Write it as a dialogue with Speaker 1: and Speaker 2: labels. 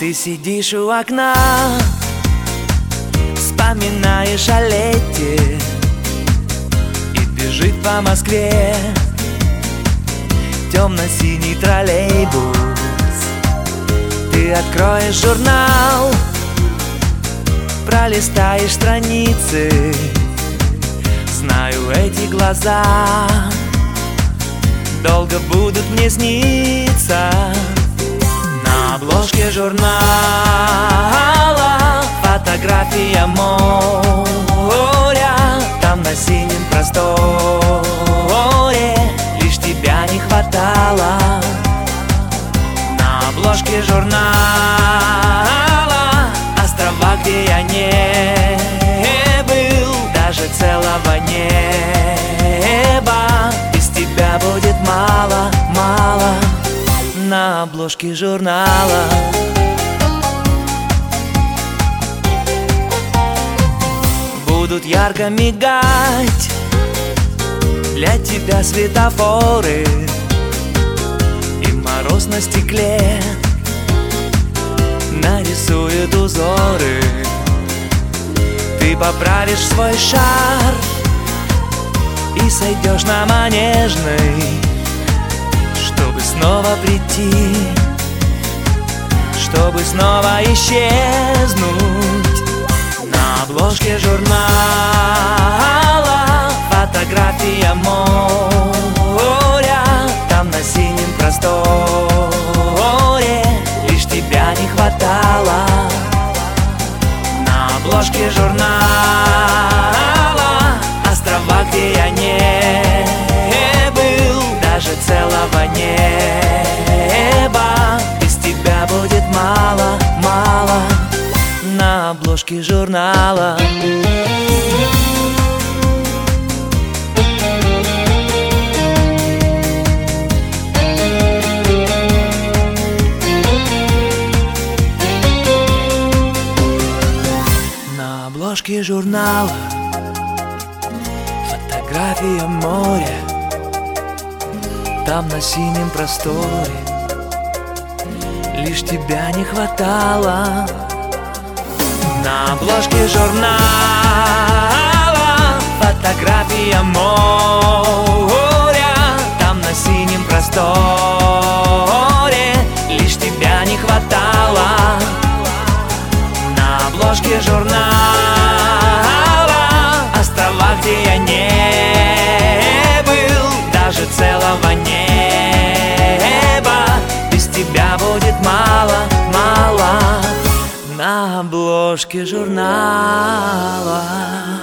Speaker 1: Ты сидишь у окна, вспоминаешь о лете, и бежит по Москве темно-синий троллейбус. Ты откроешь журнал, пролистаешь страницы. Знаю, эти глаза долго будут мне сниться. На обложке журнала фотография моря. Там на синем просторе лишь тебя не хватало. На обложке журнала острова, где я не был, даже целого неба. Без тебя будет мало, мало. На обложке журнала будут ярко мигать для тебя светофоры, и мороз на стекле нарисует узоры. Ты поправишь свой шарф и сойдешь на Манежной, чтобы снова прийти, чтобы снова исчезнуть. На обложке журнала фотография моря. Там на синем просторе лишь тебя не хватало. На обложке журнала острова, где я не был, даже целого неба. Без тебя будет мало, мало. На обложке журнала на обложке журнала фотография моря. Там на синем просторе лишь тебя не хватало. На обложке журнала фотография моря. Там на синем просторе лишь тебя не хватало. На обложке журнала острова, где я не был, даже целого неба. Без тебя будет мало, мало. На обложке журнала.